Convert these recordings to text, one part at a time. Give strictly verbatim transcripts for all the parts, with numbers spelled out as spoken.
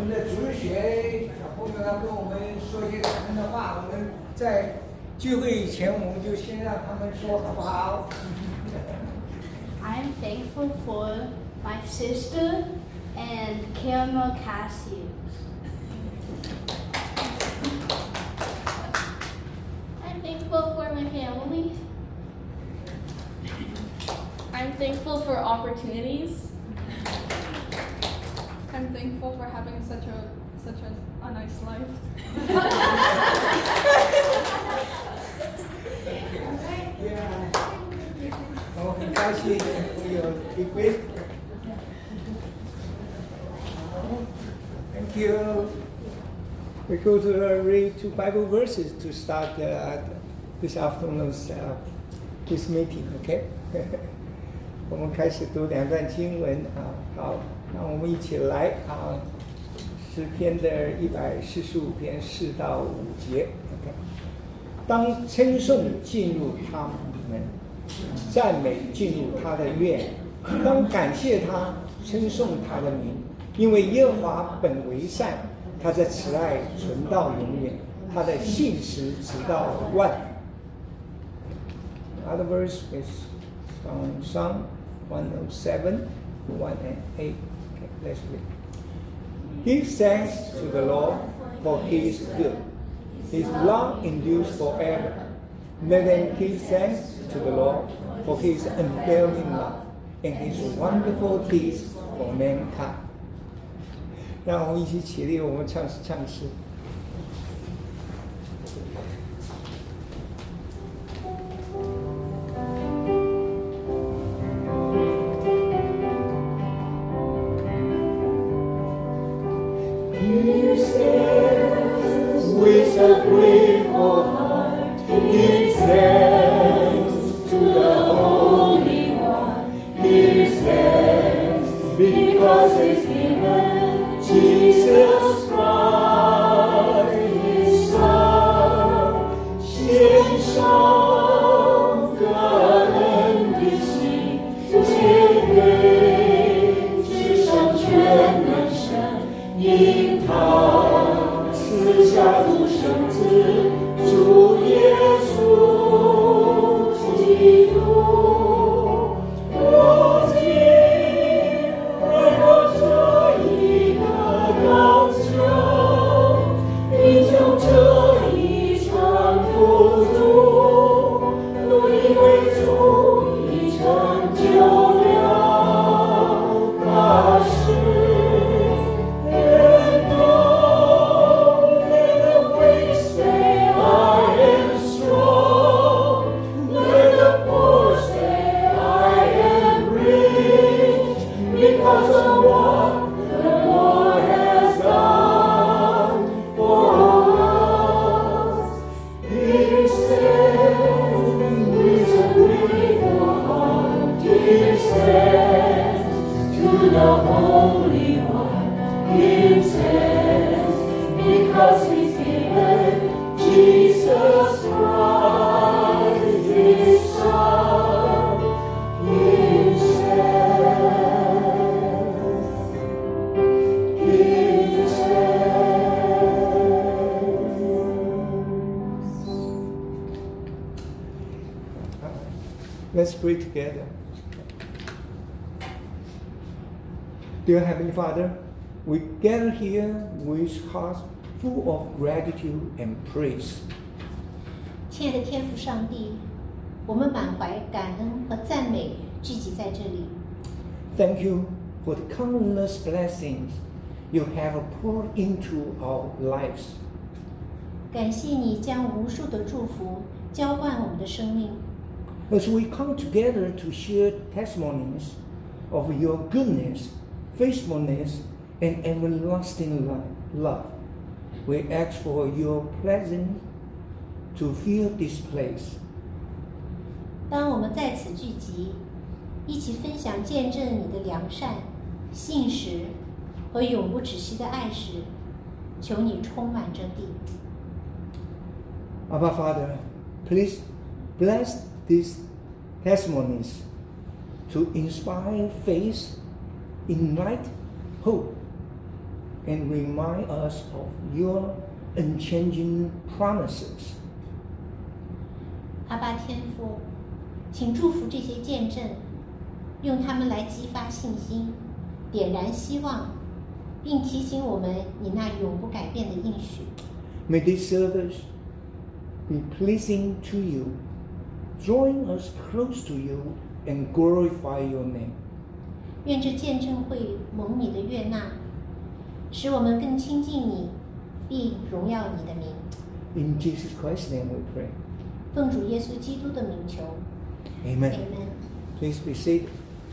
们的主日学小朋友要跟我们说一些感恩的话，我们在聚会以前，我们就先让他们说，好不好？ I'm thankful for my sister and Caramel Cassius. I'm thankful for my family. I'm thankful for opportunities. I'm thankful for having such a such a, a nice life. Yeah. 我很高兴会有一位。Thank you. We go to uh, read two Bible verses to start uh, this afternoon's uh, this meeting. Okay. 我们开始读两段经文啊，好，那我们一起来啊，诗篇的一百四十五篇四到五节。OK， 当称颂进入他们，赞美进入他的院，当感谢他，称颂他的名，因为耶和华本为善，他的慈爱存到永远，他的信实直到万。Other verse is from Psalm one oh seven, one and eight. Okay, let's read. Give thanks to the Lord, for he is good. His love endures forever. Let them give thanks to the Lord, for his unfailing love, and his wonderful deeds for mankind. 让我们一起起立，我们唱唱诗。 With a grateful heart, give thanks to the Holy One. Give thanks because He's given Jesus Christ, His Son. 献上感恩的心，献给至上全能神，因他。 赐下独生子，主耶稣基督。如今，为了这一个高墙，你将这一场富足，都因为主已成就了大事。 Let's pray together. Dear Heavenly Father, we gather here with hearts full of gratitude and praise. 亲爱的天父上帝，我们满怀感恩和赞美聚集在这里。 Thank you for the countless blessings you have poured into our lives. 感谢你将无数的祝福浇灌我们的生命。 As we come together to share testimonies of your goodness, faithfulness, and everlasting love, we ask for your presence to fill this place. 当我们在此聚集，一起分享见证你的良善、信实和永不止息的爱时，求你充满这地。 Abba Father, please bless these testimonies to inspire faith, ignite hope, and remind us of your unchanging promises. 阿爸天父，请祝福这些见证，用它们来激发信心，点燃希望，并提醒我们你那永不改变的应许。 May this service be pleasing to you, drawing us close to you, and glorify your name. 愿这见证会蒙你的悦纳，使我们更亲近你，并荣耀你的名。 In Jesus Christ's name we pray. 奉主耶稣基督的名求。 Amen. Amen. Please be seated.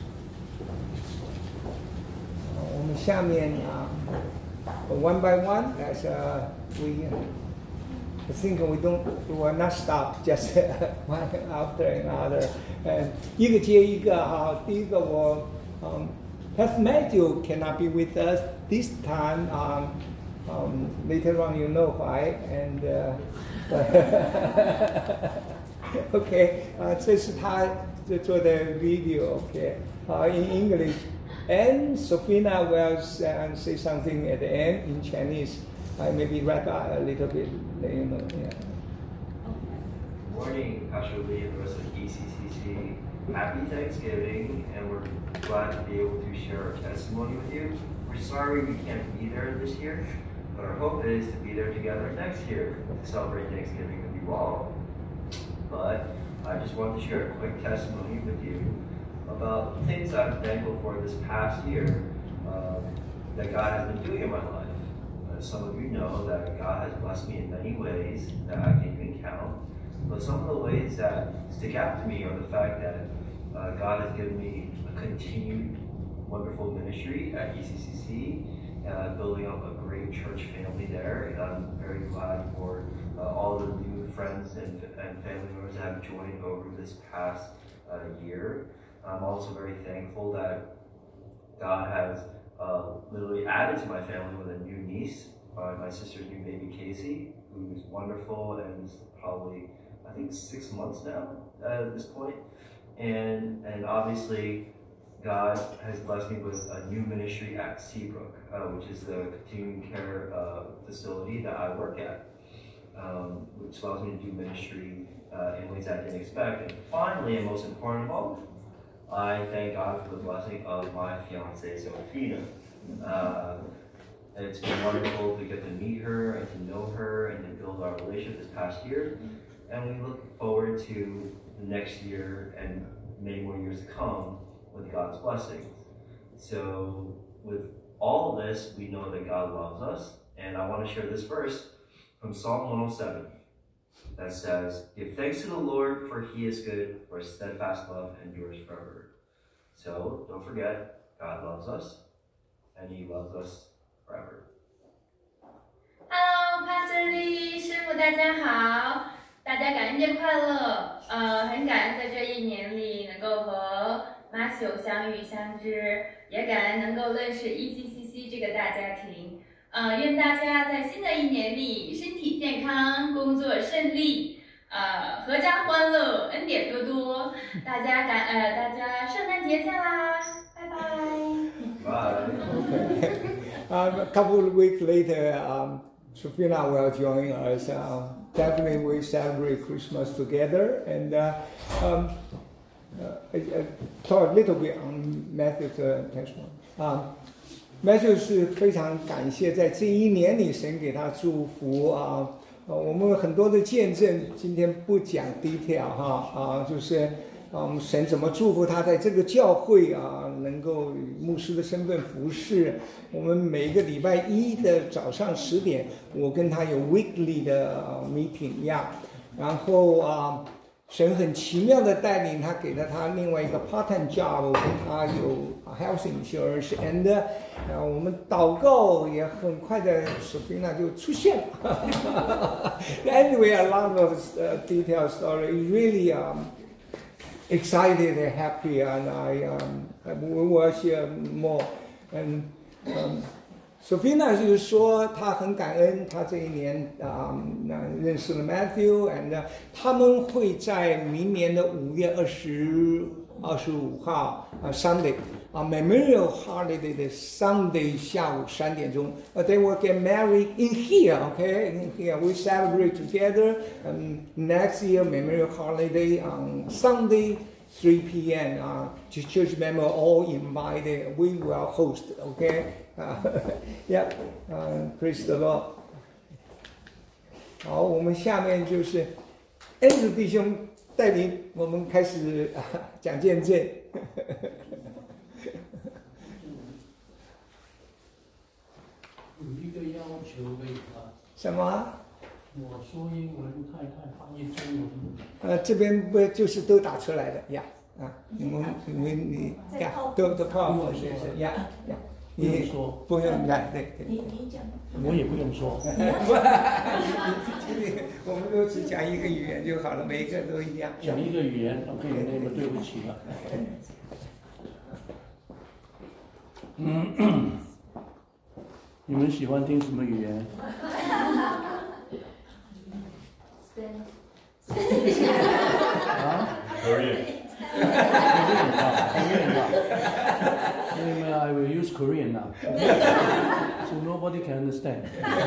我们下面啊 one by one, as uh, we, I think we don't, we will not stop just one after another. And 一个接一个哈，第一个我，嗯 Pastor Matthew cannot be with us this time. Um, um, later on, you know why. And uh, okay, 啊、uh, 这是他做的 video. Okay, uh, in English. And Sofina will uh, say something at the end in Chinese. I maybe wrap up a little bit. You know, yeah. Good morning, Pastor Lee and the rest of E C C C. Happy Thanksgiving, and we're glad to be able to share our testimony with you. We're sorry we can't be there this year, but our hope is to be there together next year to celebrate Thanksgiving with you all. But I just wanted to share a quick testimony with you about things I'm thankful for this past year uh, that God has been doing in my life. Uh, some of you know that God has blessed me in many ways that I can't even count. But some of the ways that stick out to me are the fact that uh, God has given me a continued wonderful ministry at E C C C, uh, building up a great church family there. And I'm very glad for uh, all the new friends and, and family members that have joined over this past uh, year. I'm also very thankful that God has uh, literally added to my family with a new niece, uh, my sister's new baby Casey, who is wonderful and is probably, I think, six months now at this point. And and obviously, God has blessed me with a new ministry at Seabrook, uh, which is the continuing care uh, facility that I work at, um, which allows me to do ministry uh, in ways I didn't expect. And finally, and most important of all, I thank God for the blessing of my fiancée, Sofina. Uh, it's been wonderful to get to meet her and to know her and to build our relationship this past year. And we look forward to the next year and many more years to come with God's blessings. So with all of this, we know that God loves us. And I want to share this verse from Psalm one oh seven. That says, "Give thanks to the Lord, for he is good, for his steadfast love endures forever." So don't forget, God loves us, and he loves us forever. Hello, Pastor Lee， 师母大家好，大家感恩节快乐。呃，很感恩在这一年里能够和马修相遇相知，也感恩能够认识 E C C C 这个大家庭。呃，愿大家在新的一年里身体健康，工作顺利，呃，阖家欢乐，恩典多多。大家感呃，大家圣诞节见啦，拜拜。 Bye. Okay. um, a couple of weeks later, um, Sofina will join us. Um, definitely, we celebrate Christmas together, and uh, um, uh, I, I talk a little bit on Matthew's uh, testimony. Um, Matthew 是非常感谢在这一年里神给他祝福啊，呃，我们很多的见证，今天不讲detail哈啊，就是嗯神怎么祝福他在这个教会啊，能够以牧师的身份服侍。我们每个礼拜一的早上十点，我跟他有 weekly 的 meeting 呀，然后啊。神很奇妙的带领他，给了他另外一个 part-time job， 我跟他有 health insurance，and 呃，我们祷告也很快的 Sofina 就出现了。Anyway, a lot of uh, detailed story. Really um, excited and happy, and I um, we will share more. And um, Sofina 就是说，她很感恩，她这一年啊、嗯，认识了 Matthew，and、uh, 他们会在明年的五月二十二十五号啊 Sunday 啊 Memorial Holiday 的 Sunday 下午三点钟。Uh, they will get married in here, okay? In here we celebrate together. Um, next year Memorial Holiday on Sunday three p m Uh, church member all invited. We will host, okay? Uh, yeah, uh, praise the Lord. 好，我们下面就是恩主弟兄带领我们开始、啊、讲见证。 有一个要求可以吗？ 什么？ 我说英文，太太翻译中文。 呃，这边不就是都打出来的呀？啊，你们你们你呀，都都靠我是是呀呀。 不用说， 不用来，对对。 你你讲。 我也不用说。 我们都只讲一个语言就好了，每一个都一样。 讲一个语言 ，OK， 那么对不起了。嗯，你们喜欢听什么语言？啊 Korean. Korean 吧 ，Korean 吧。那么 I will use Korean now, so nobody can understand.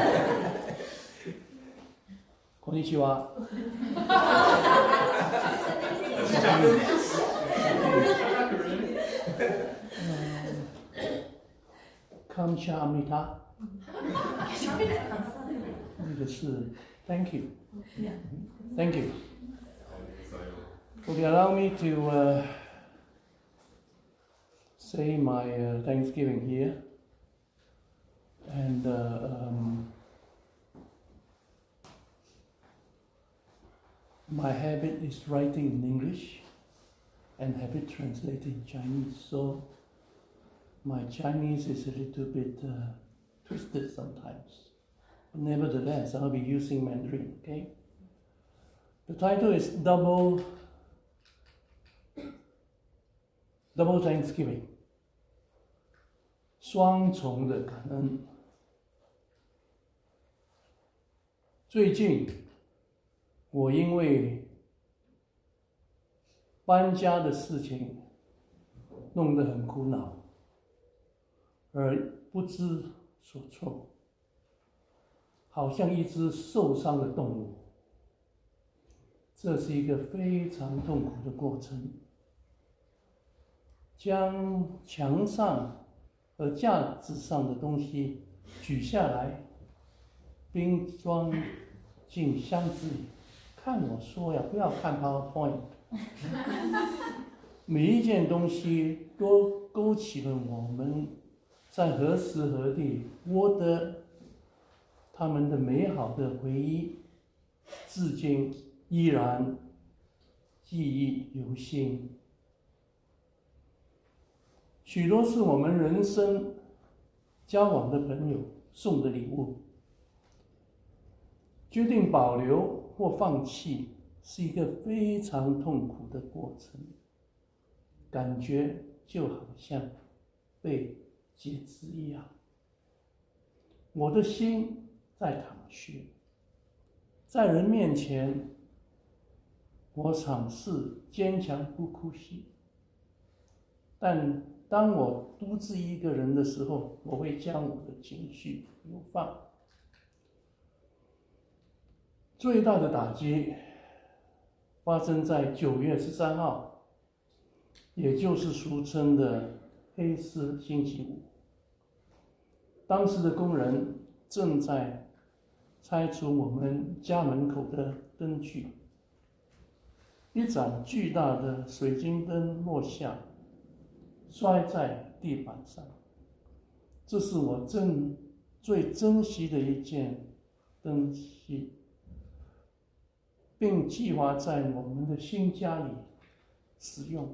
こんにちは。感謝阿弥陀。那个是 Thank you. Thank you. Okay, allow me to uh, say my uh, Thanksgiving here. And uh, um, my habit is writing in English and have it translated in Chinese. So my Chinese is a little bit uh, twisted sometimes. But nevertheless, I'll be using Mandarin, okay? The title is Double Double Thanksgiving. 双重的感恩。最近，我因为搬家的事情弄得很苦恼，而不知所措，好像一只受伤的动物。这是一个非常痛苦的过程。将墙上和架子上的东西取下来，并装进箱子里。看我说呀，不要看 PowerPoint。每一件东西都勾起了我们在何时何地获得他们的美好的回忆，至今依然记忆犹新。许多是我们人生交往的朋友送的礼物。决定保留或放弃是一个非常痛苦的过程，感觉就好像被截肢一样。我的心在淌血，在人面前，我尝试坚强不哭泣，但当我独自一个人的时候，我会将我的情绪流放。最大的打击发生在九月十三号，也就是俗称的黑色星期五。当时的工人正在拆除我们家门口的灯具，一盏巨大的水晶灯落下，摔在地板上。这是我珍最珍惜的一件东西，并计划在我们的新家里使用。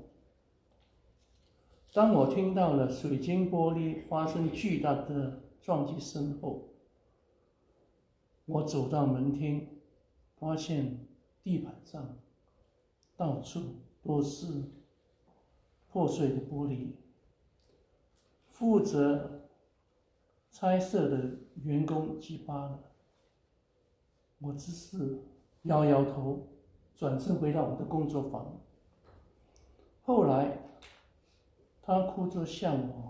当我听到了水晶玻璃发生巨大的撞击声后，我走到门厅，发现地板上到处都是破碎的玻璃。负责拆设的员工击发了，我只是摇摇头，转身回到我的工作房。 后来，他哭着向我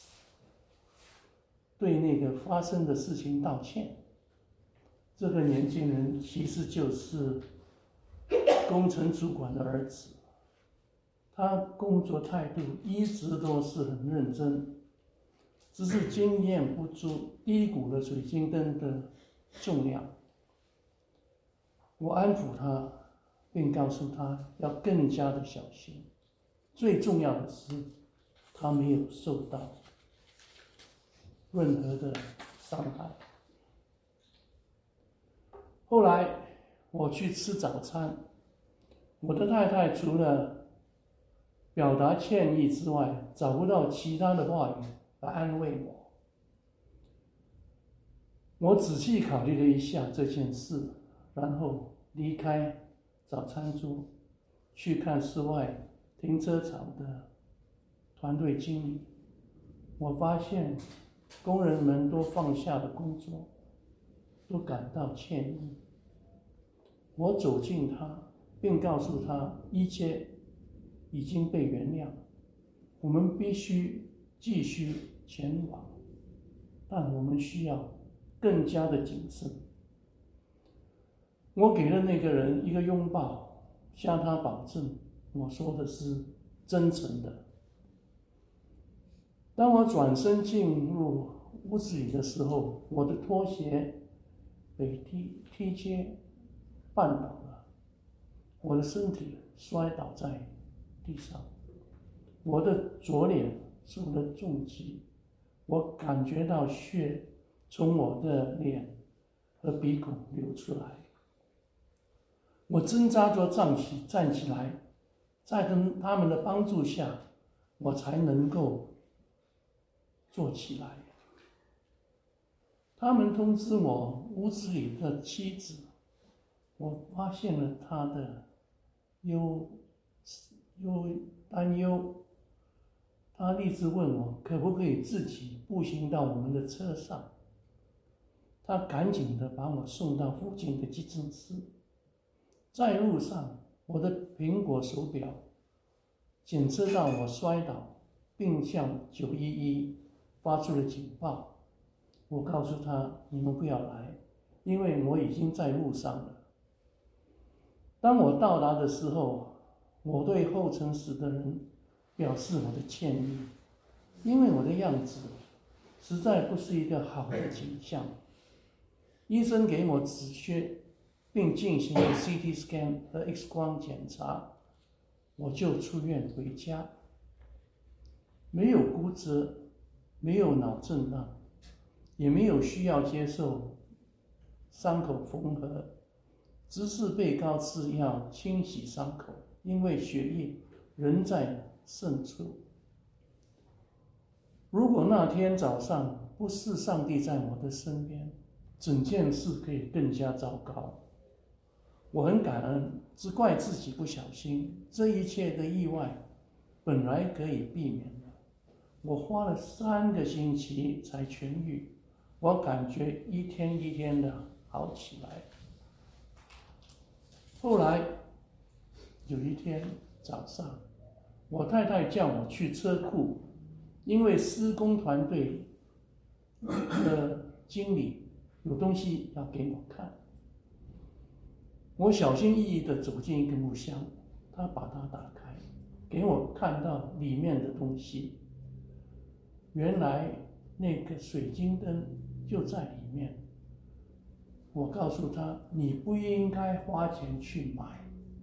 对那个发生的事情道歉。这个年轻人其实就是工程主管的儿子，他工作态度一直都是很认真，只是经验不足，低估了水晶灯的重量。我安抚他，并告诉他要更加的小心。最重要的是，他没有受到任何的伤害。后来我去吃早餐，我的太太除了表达歉意之外，找不到其他的话语来安慰我。我仔细考虑了一下这件事，然后离开早餐桌，去看室外停车场的团队经理。我发现工人们都放下了工作，都感到歉意。我走近他，并告诉他一切已经被原谅，我们必须继续前往，但我们需要更加的谨慎。我给了那个人一个拥抱，向他保证我说的是真诚的。当我转身进入屋子里的时候，我的拖鞋被踢踢阶绊倒了，我的身体摔倒在地上，我的左脸受了重击，我感觉到血从我的脸和鼻孔流出来。我挣扎着站起站起来，在跟他们的帮助下，我才能够坐起来。他们通知我屋子里的妻子，我发现了她的忧忧担忧。她立即问我可不可以自己步行到我们的车上。她赶紧的把我送到附近的急诊室。在路上，我的苹果手表检测到我摔倒，并向九一一发出了警报。我告诉他：“你们不要来，因为我已经在路上了。”当我到达的时候，我对候诊室的人表示我的歉意，因为我的样子实在不是一个好的景象。医生给我止血，并进行了 C T scan 和 X 光检查，我就出院回家。没有骨折，没有脑震荡，也没有需要接受伤口缝合，只是被告知要清洗伤口，因为血液仍在渗出。如果那天早上不是上帝在我的身边，整件事可以更加糟糕。我很感恩，只怪自己不小心，这一切的意外本来可以避免的。我花了三个星期才痊愈，我感觉一天一天的好起来。后来有一天早上，我太太叫我去车库，因为施工团队的经理有东西要给我看。我小心翼翼地走进一个木箱，他把它打开，给我看到里面的东西。原来那个水晶灯就在里面。我告诉他：“你不应该花钱去买。”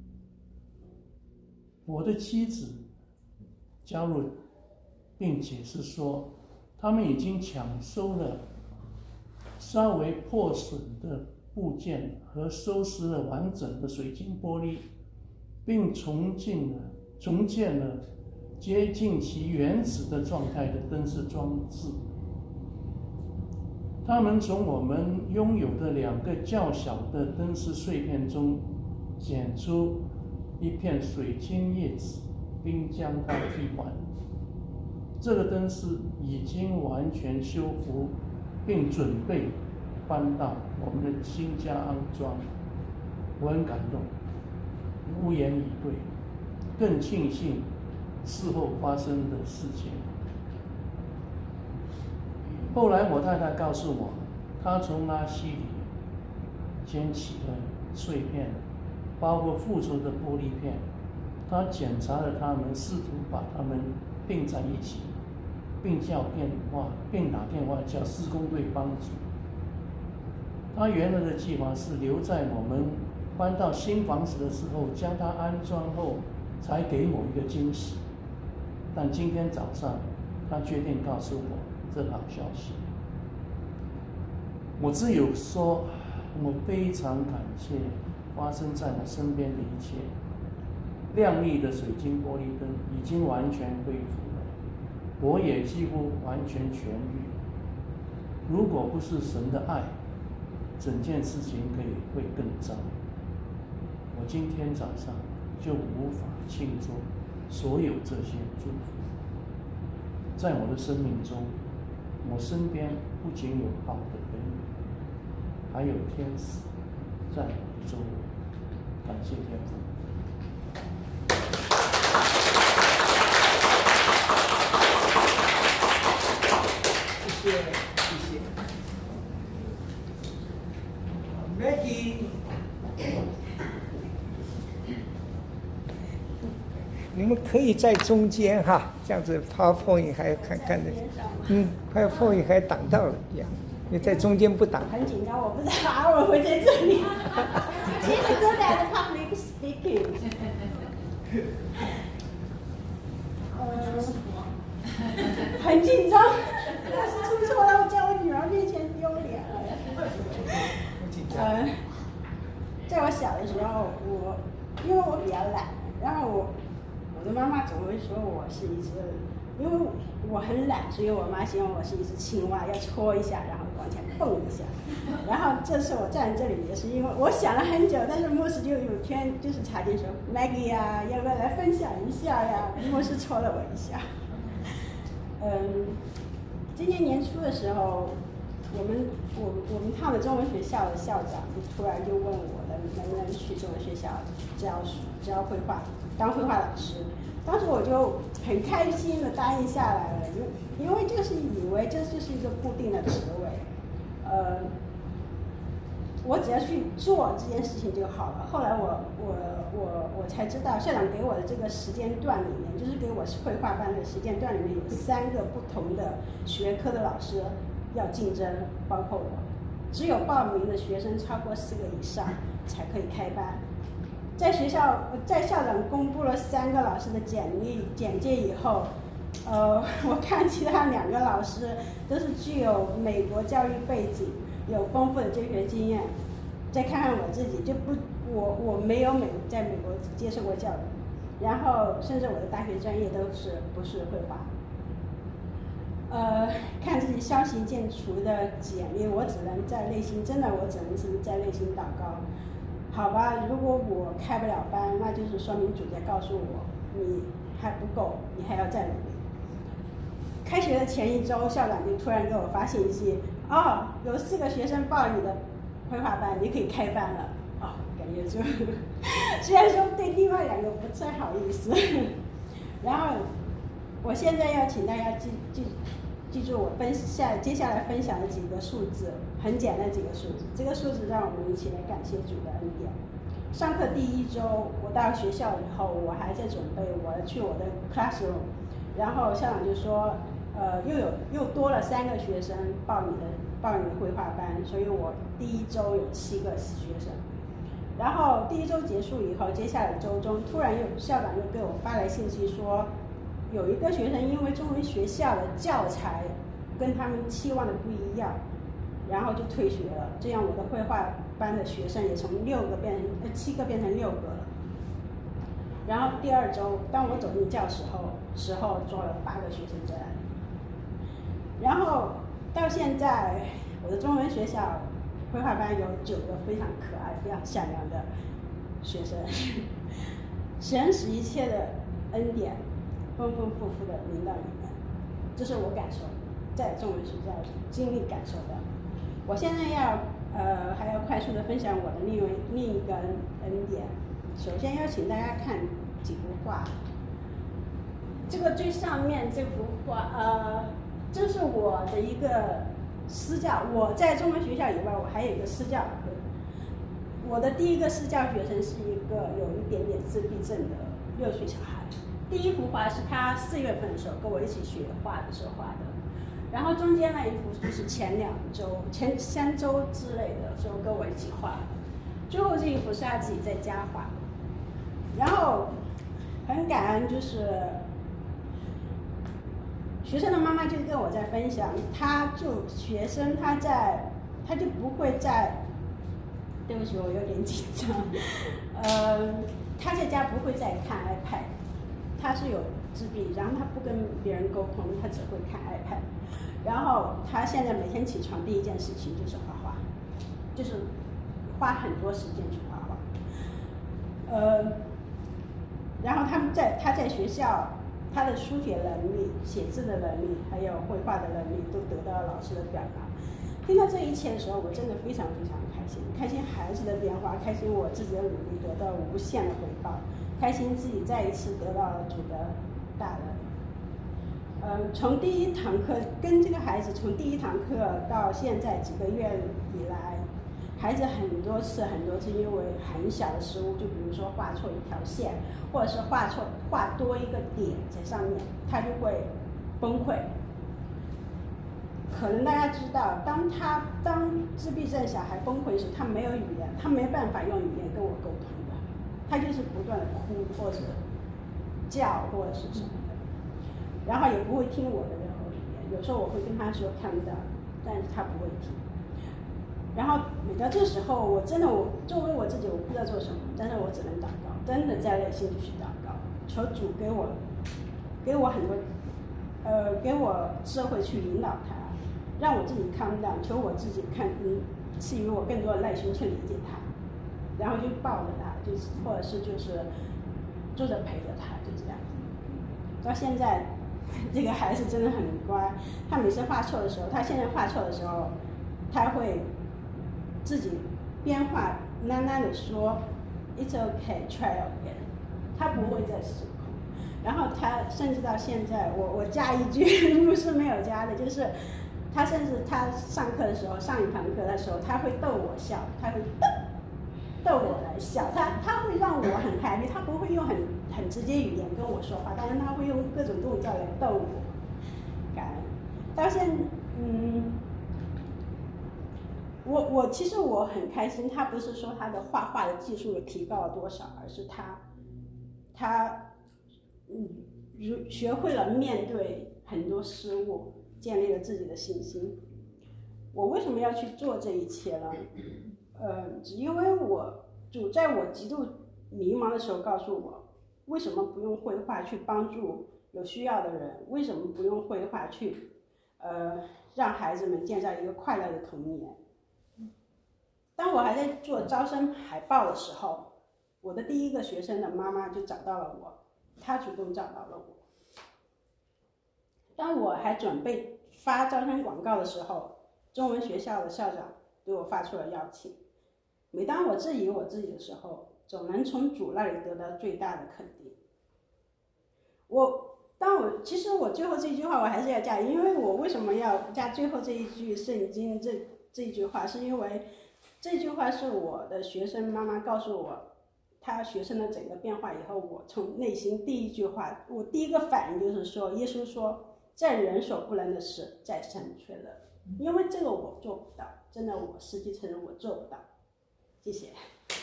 我的妻子加入并解释说，他们已经抢收了稍微破损的部件和收拾了完整的水晶玻璃，并重建了重建了接近其原始的状态的灯饰装置。他们从我们拥有的两个较小的灯饰碎片中捡出一片水晶叶子，并将它替换。这个灯饰已经完全修复，并准备搬到我们的新家安装。我很感动，无言以对，更庆幸事后发生的事情。后来我太太告诉我，她从拉西里捡起了碎片，包括附着的玻璃片，她检查了它们，试图把它们并在一起，并叫电话，并打电话叫施工队帮助。她原来的计划是留在我们搬到新房子的时候将它安装后，才给我一个惊喜。但今天早上，她决定告诉我这好消息。我只有说，我非常感谢发生在我身边的一切。亮丽的水晶玻璃灯已经完全恢复了，我也几乎完全痊愈。如果不是神的爱，整件事情可以会更糟。我今天早上就无法庆祝所有这些祝福。在我的生命中，我身边不仅有好的人，还有天使在我的周围。感谢天父。 谢谢，谢谢。Maggie， 你们可以在中间哈，这样子 PowerPoint 还看看的，嗯 ，PowerPoint 还挡到了一样，你在中间不挡。 很紧张，我不知道阿文会在这里。其实都在 public speaking。呃，很紧张，要是出错了，在我女儿面前丢脸了。呃，在我小的时候，我因为我比较懒，然后我我的妈妈总会说我是一只，因为我很懒，所以我妈希望我是一只青蛙，要搓一下，然后往前蹦一下。然后这次我站在这里也是因为我想了很久，但是牧师就有天就是插进说 Maggie 呀、啊，要不要来分享一下呀？牧师戳了我一下。嗯，今年年初的时候，我们我我们烫的中文学校的校长就突然就问我能能不能去中文学校教书教绘画，当绘画老师。当时我就很开心的答应下来了，因因为就是以为这就是一个固定的职位，呃，我只要去做这件事情就好了。后来我我我我才知道，校长给我的这个时间段里面，就是给我绘画班的时间段里面有三个不同的学科的老师要竞争，包括我，只有报名的学生超过四个以上才可以开班。在学校，在校长公布了三个老师的简历简介以后，呃，我看其他两个老师都是具有美国教育背景，有丰富的教学经验。再看看我自己，就不，我我没有美在美国接受过教育，然后甚至我的大学专业都是不是绘画。呃，看自己相形见绌的简历，我只能在内心，真的我只能是在内心祷告。好吧，如果我开不了班，那就是说明主在告诉我，你还不够，你还要再努力。开学的前一周，校长就突然给我发信息，哦，有四个学生报你的绘画班，你可以开班了。哦，感觉就虽然说对另外两个不太好意思，然后我现在要请大家记记记住我分下接下来分享的几个数字。很简单几个数字，这个数字让我们一起来感谢主的恩典。上课第一周，我到学校以后，我还在准备我去我的 classroom， 然后校长就说，呃，又有又多了三个学生报你的报你的绘画班，所以我第一周有七个学生。然后第一周结束以后，接下来周中突然又校长又给我发来信息说，有一个学生因为中文学校的教材跟他们期望的不一样。然后就退学了，这样我的绘画班的学生也从六个变成呃七个变成六个了。然后第二周，当我走进教室后，时候坐了八个学生在那里。然后到现在，我的中文学校绘画班有九个非常可爱、非常善良的学生，神使一切的恩典丰丰富富的临到你们，这是我感受在中文学校经历感受的。我现在要呃还要快速的分享我的另一另一个恩典。首先邀请大家看几幅画。 这个最上面这幅画，呃，这是我的一个私教。我在中文学校以外，我还有一个私教课。我的第一个私教学生是一个有一点点自闭症的六岁小孩。第一幅画是他四月份的时候跟我一起学画的时候画的，然后中间那一幅就是前两周、前三周之类的时候跟我一起画的，最后这一幅是他自己在家画的。然后很感恩，就是学生的妈妈就跟我在分享，他就学生他在他就不会在，对不起我有点紧张，呃，他在家不会再看 iPad， 他是有自闭，然后他不跟别人沟通，他只会看 iPad， 然后他现在每天起床第一件事情就是画画，就是花很多时间去画画，呃，然后他们在他在学校。他的书写能力、写字的能力，还有绘画的能力，都得到了老师的表扬。听到这一切的时候，我真的非常非常开心，开心孩子的变化，开心我自己的努力得到无限的回报，开心自己再一次得到了主的大人。嗯，从第一堂课跟这个孩子，从第一堂课到现在几个月以来，孩子很多次很多次因为很小的失误，就比如说画错一条线，或者是画错画多一个点在上面，他就会崩溃。可能大家知道，当他当自闭症小孩崩溃时，他没有语言，他没办法用语言跟我沟通的，他就是不断的哭或者叫或者是什么的，然后也不会听我的任何语言。有时候我会跟他说看不到，但是他不会听。然后每到这时候，我真的我作为我自己，我不知道做什么，但是我只能祷告，真的在内心里去祷告，求主给我给我很多呃给我智慧去引导他，让我自己calm down，求我自己看嗯赐予我更多的耐心去理解他，然后就抱着他，就是或者是就是坐着陪着他，就这样。到现在这个孩子真的很乖，他每次画错的时候，他现在画错的时候，他会自己边画喃喃地说 "It's okay, try again"， 他不会再失控。然后他甚至到现在，我我加一句不是没有加的，就是他甚至他上课的时候，上一堂课的时候，他会逗我笑，他会逗我来笑，他他会让我很 happy， 他不会用很很直接语言跟我说话，但是他会用各种动作来逗我。感恩。到现嗯。我我其实我很开心，他不是说他的画画的技术有提高了多少，而是他他嗯学会了面对很多失误，建立了自己的信心。我为什么要去做这一切呢？呃，只因为我主在我极度迷茫的时候告诉我，为什么不用绘画去帮助有需要的人？为什么不用绘画去呃让孩子们建造一个快乐的童年？当我还在做招生海报的时候，我的第一个学生的妈妈就找到了我，她主动找到了我。当我还准备发招生广告的时候，中文学校的校长对我发出了邀请。每当我质疑我自己的时候，总能从主那里得到最大的肯定。我当我其实我最后这句话我还是要加，因为我为什么要加最后这一句圣经这这一句话，是因为这句话是我的学生妈妈告诉我，她学生的整个变化以后，我从内心第一句话，我第一个反应就是说，耶稣说，在人所不能的事，在神却能。因为这个我做不到，真的我实际承认我做不到。谢谢。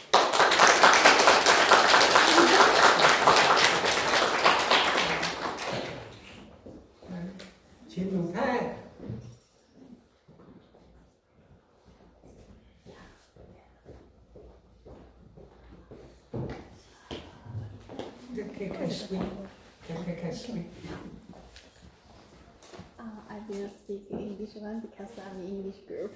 请主看。这可以看 screen， 可以看 screen。 Uh, I will speak English one because I'm in English group.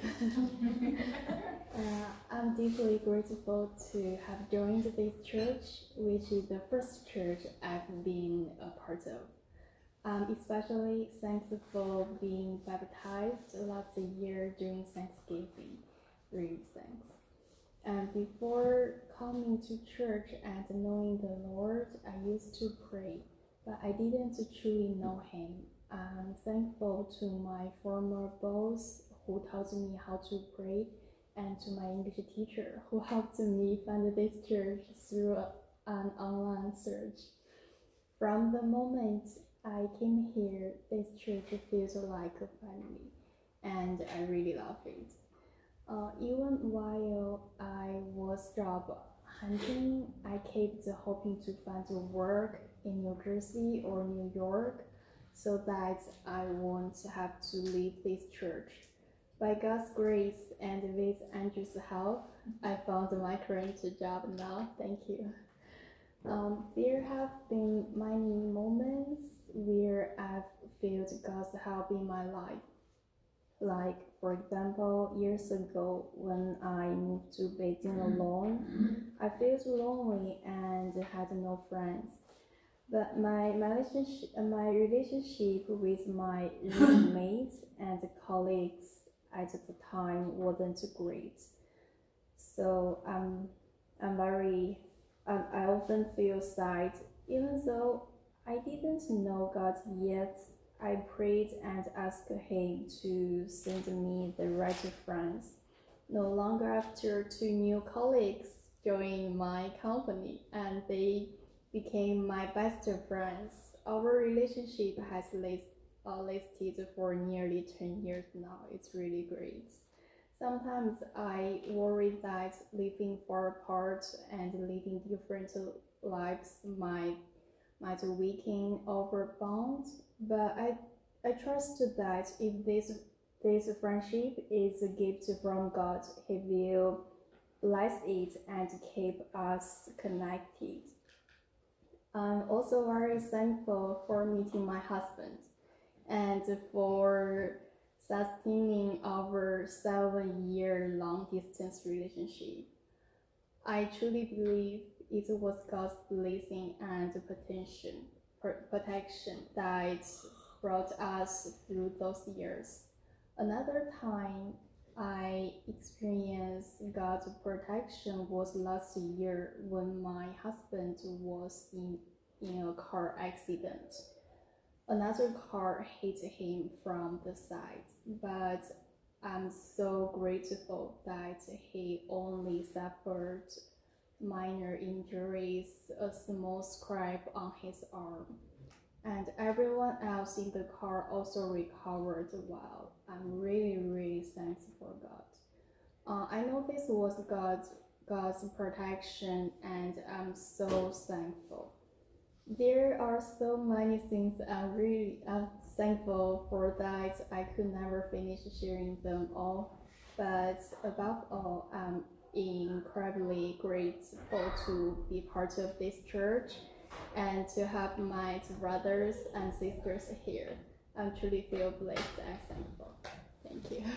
uh, I'm deeply grateful to have joined this church, which is the first church I've been a part of. I'm especially thankful for being baptized last year during Thanksgiving. Really thanks. And before coming to church and knowing the Lord, I used to pray, but I didn't truly know him. I'm thankful to my former boss who taught me how to pray, and to my English teacher who helped me find this church through an online search. From the moment I came here, this church feels like a family, and I really love it. Uh, even while I was job hunting, I kept hoping to find work in New Jersey or New York so that I won't have to leave this church. By God's grace and with Andrew's help, I found my current job now. Thank you. Um, there have been many moments where I've felt God's help in my life. Like, for example, years ago when I moved to Beijing alone, I felt lonely and had no friends. But my, my, relationship, my relationship with my roommates and colleagues at the time wasn't great. So um, I'm very, um, I often feel sad. Even though I didn't know God yet, I prayed and asked Him to send me the right friends. No longer after two new colleagues joined my company, and they became my best friends. Our relationship has lasted Uh, lasted for nearly ten years now. It's really great. Sometimes I worry that living far apart and leading different lives might might weaken our bond, but I I trust that if this this friendship is a gift from God, He will bless it and keep us connected. I'm also very thankful for meeting my husband and for sustaining our seven-year-long distance relationship. I truly believe it was God's blessing and protection, protection that brought us through those years. Another time I experienced God's protection was last year when my husband was in, in a car accident. Another car hit him from the side, but I'm so grateful that he only suffered minor injuries, a small scrape on his arm, and everyone else in the car also recovered well. I'm really, really thankful for God. Uh, I know this was God's, God's protection, and I'm so thankful. There are so many things I'm really I'm thankful for that I could never finish sharing them all. But above all, I'm incredibly grateful to be part of this church and to have my brothers and sisters here. I truly feel blessed and thankful. Thank you.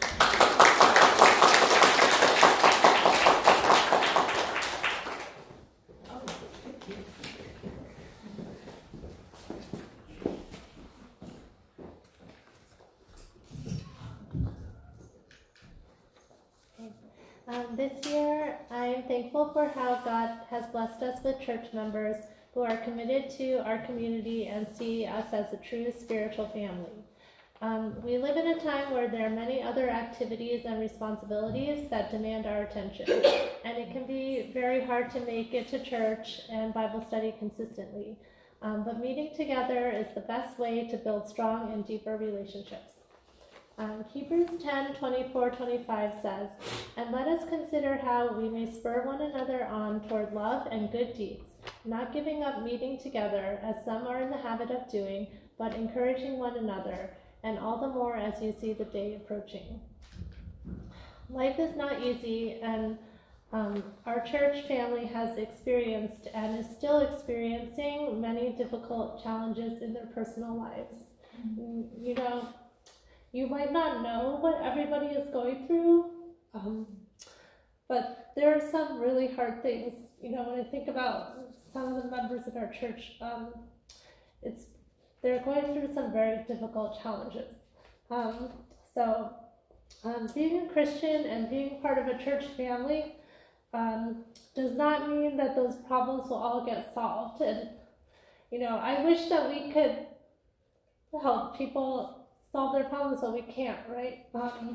Um, this year, I'm thankful for how God has blessed us with church members who are committed to our community and see us as a true spiritual family. Um, we live in a time where there are many other activities and responsibilities that demand our attention, and it can be very hard to make it to church and Bible study consistently. Um, but meeting together is the best way to build strong and deeper relationships. Um, Hebrews ten, twenty-four, twenty-five says, "And let us consider how we may spur one another on toward love and good deeds, not giving up meeting together, as some are in the habit of doing, but encouraging one another, and all the more as you see the day approaching." Life is not easy, and um, our church family has experienced and is still experiencing many difficult challenges in their personal lives. Mm-hmm. You know, you might not know what everybody is going through, um, but there are some really hard things. You know, when I think about some of the members of our church, um, it's they're going through some very difficult challenges. Um, so um, being a Christian and being part of a church family um, does not mean that those problems will all get solved. And you know, I wish that we could help people solve their problems, but we can't, right?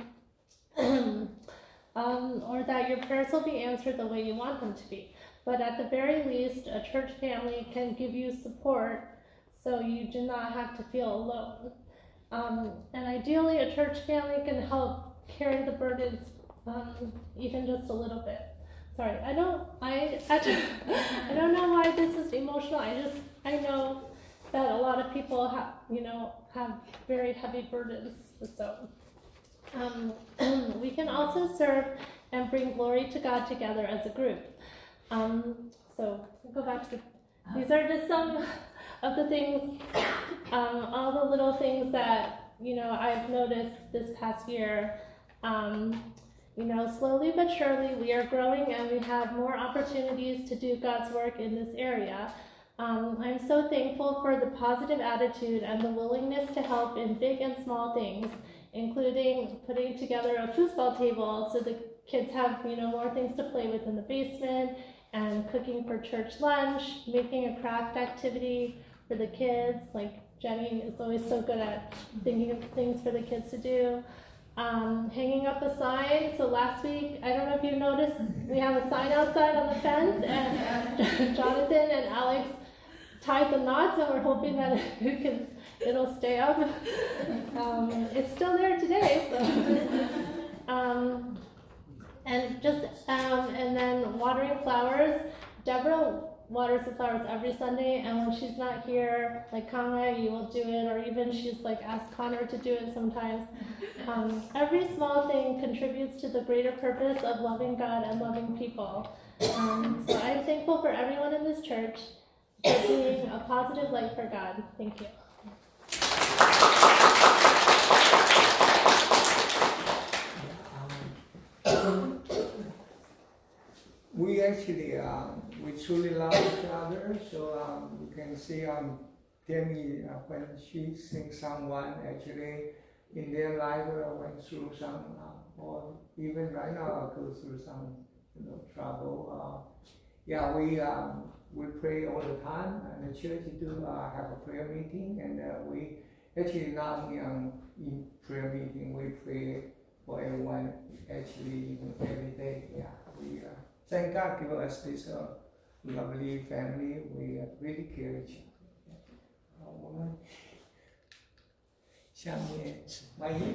Um, um, or that your prayers will be answered the way you want them to be. But at the very least, a church family can give you support so you do not have to feel alone. Um, and ideally, a church family can help carry the burdens um, even just a little bit. Sorry, I don't, I, I, don't, I don't know why this is emotional. I just, I know that a lot of people have, you know, have very heavy burdens. So um, we can also serve and bring glory to God together as a group. Um, so we'll go back to the, these are just some of the things, um, all the little things that, you know, I've noticed this past year. Um, you know, slowly but surely we are growing and we have more opportunities to do God's work in this area. Um, I'm so thankful for the positive attitude and the willingness to help in big and small things, including putting together a foosball table so the kids have, you know, more things to play with in the basement, and cooking for church lunch, making a craft activity for the kids. Like Jenny is always so good at thinking of things for the kids to do. Um, hanging up a sign. So last week, I don't know if you noticed, we have a sign outside on the fence, and Jonathan and Alex tied the knots, and we're hoping that it can, it'll stay up. Um, it's still there today. So. Um, And just, um, and then watering flowers. Deborah waters the flowers every Sunday, and when she's not here, like Conrad, you will do it, or even she's like asked Connor to do it sometimes. Um, every small thing contributes to the greater purpose of loving God and loving people. Um, so I'm thankful for everyone in this church for being a positive light for God. Thank you. We actually, um, we truly love each other, so um, you can see um, Demi, uh, when she sings someone, actually in their life uh, went through some, uh, or even right now go through some, you know, trouble. Uh, yeah, we um, we pray all the time, and the church do uh, have a prayer meeting, and uh, we actually not only um, in prayer meeting, we pray for everyone, actually even every day. Yeah, we. Uh, Thank God give us this uh, lovely family. We uh, really care each other. 好，我们下面万一。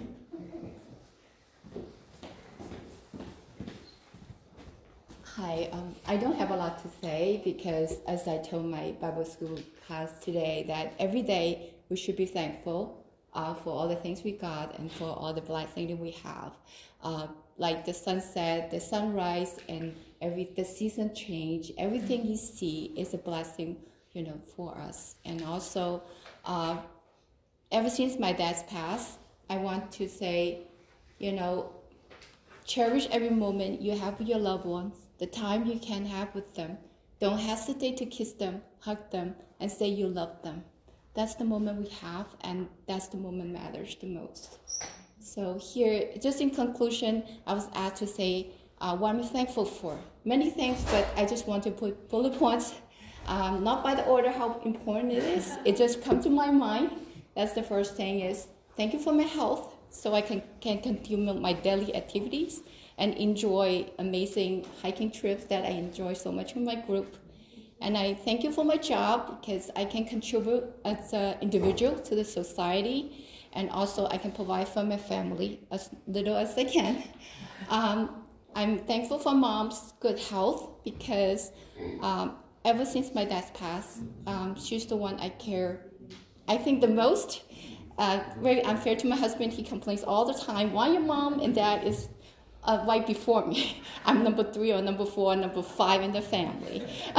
Hi, um, I don't have a lot to say because as I told my Bible school class today that every day we should be thankful uh, for all the things we got and for all the blessings that we have. Uh, like the sunset, the sunrise, and every the season change, everything you see is a blessing, you know, for us. And also, uh, ever since my dad's passed, I want to say, you know, cherish every moment you have with your loved ones, the time you can have with them. Don't hesitate to kiss them, hug them, and say you love them. That's the moment we have, and that's the moment matters the most. So here, just in conclusion, I was asked to say uh, what I'm thankful for. Many things, but I just want to put bullet points, um, not by the order how important it is. It just comes to my mind. That's the first thing is, thank you for my health, so I can, can continue my daily activities and enjoy amazing hiking trips that I enjoy so much with my group. And I thank you for my job because I can contribute as an individual to the society. And also I can provide for my family as little as I can. Um, I'm thankful for mom's good health because um, ever since my dad passed, um, she's the one I care, I think, the most. Uh, very unfair to my husband. He complains all the time, why your mom and dad is uh, right before me. I'm number three or number four or number five in the family.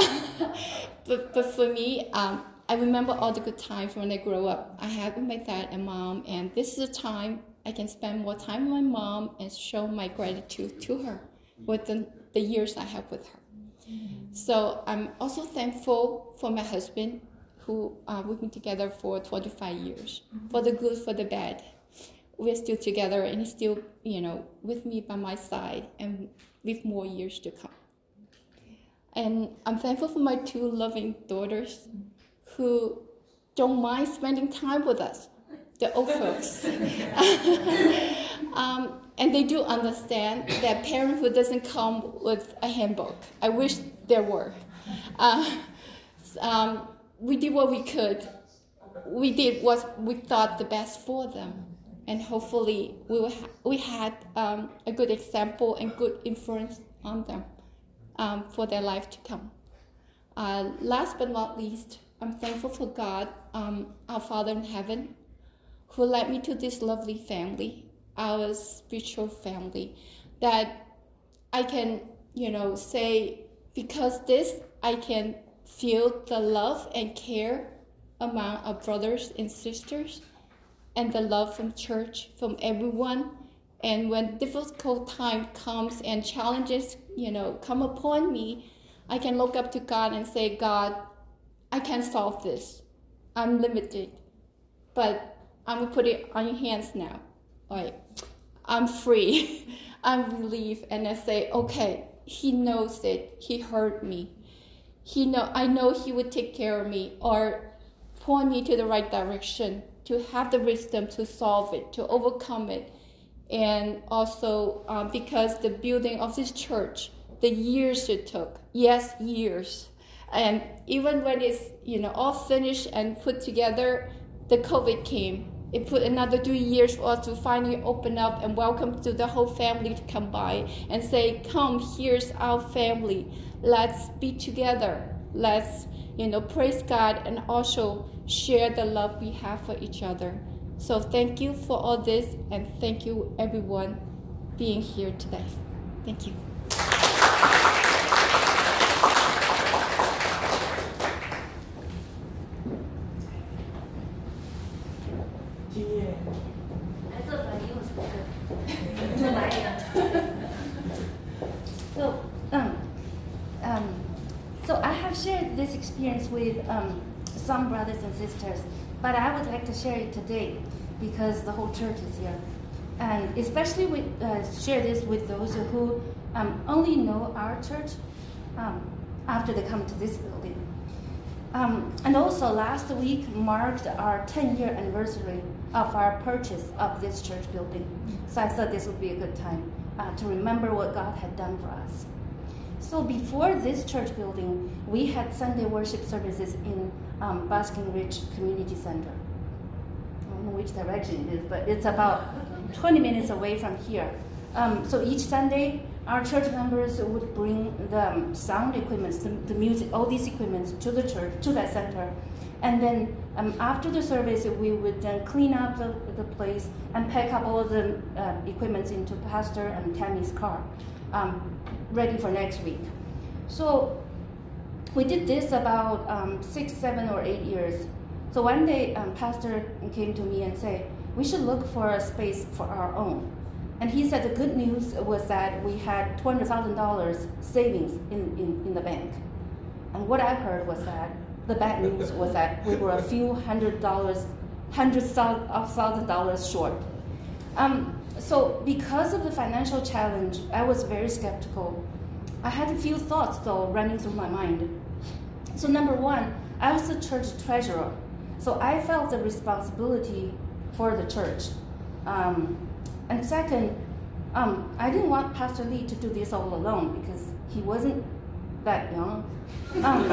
but, but for me, um, I remember all the good times when I grew up. I had with my dad and mom, and this is a time I can spend more time with my mom and show my gratitude to her with the, the years I have with her. So I'm also thankful for my husband, who uh, we've been together for twenty-five years, for the good, for the bad. We're still together, and he's still, you know, with me by my side, and with more years to come. And I'm thankful for my two loving daughters, who don't mind spending time with us, the old folks. um, and they do understand that parenthood doesn't come with a handbook. I wish there were. Uh, um, we did what we could. We did what we thought the best for them. And hopefully we, will ha- we had um, a good example and good influence on them um, for their life to come. Uh, last but not least, I'm thankful for God, um, our Father in heaven, who led me to this lovely family, our spiritual family, that I can, you know, say, because this, I can feel the love and care among our brothers and sisters, and the love from church, from everyone. And when difficult time comes and challenges, you know, come upon me, I can look up to God and say, God, I can't solve this. I'm limited, but I'm gonna put it on your hands now. Like, I'm free, I'm relieved, and I say, okay, He knows it. He heard me. He know I know He would take care of me or point me to the right direction, to have the wisdom to solve it, to overcome it. And also um, because the building of this church, the years it took, yes, years. And even when it's, you know, all finished and put together, the COVID came. It put another three years for us to finally open up and welcome to the whole family to come by and say, come, here's our family. Let's be together. Let's, you know, praise God and also share the love we have for each other. So thank you for all this, and thank you everyone being here today. Thank you. So, um, um, so I have shared this experience with um, some brothers and sisters, but I would like to share it today because the whole church is here, and especially with, uh, share this with those who um, only know our church um, after they come to this building. Um, and also last week marked our ten-year anniversary of our purchase of this church building. So I thought this would be a good time uh, to remember what God had done for us. So before this church building, we had Sunday worship services in um, Basking Ridge Community Center. I don't know which direction it is, but it's about twenty minutes away from here. Um, so each Sunday, our church members would bring the um, sound equipment, the, the music, all these equipments to the church, to that center. And then um, after the service, we would then clean up the, the place and pack up all the uh, equipment into Pastor and Tammy's car, um, ready for next week. So we did this about um, six, seven, or eight years. So one day, um, Pastor came to me and said, we should look for a space for our own. And he said the good news was that we had two hundred thousand dollars savings in, in, in the bank. And what I heard was that the bad news was that we were a few hundred dollars, hundreds of thousand dollars short. Um, so because of the financial challenge, I was very skeptical. I had a few thoughts though running through my mind. So number one, I was the church treasurer. So I felt the responsibility for the church. Um, and second, um, I didn't want Pastor Lee to do this all alone because he wasn't that young. Um,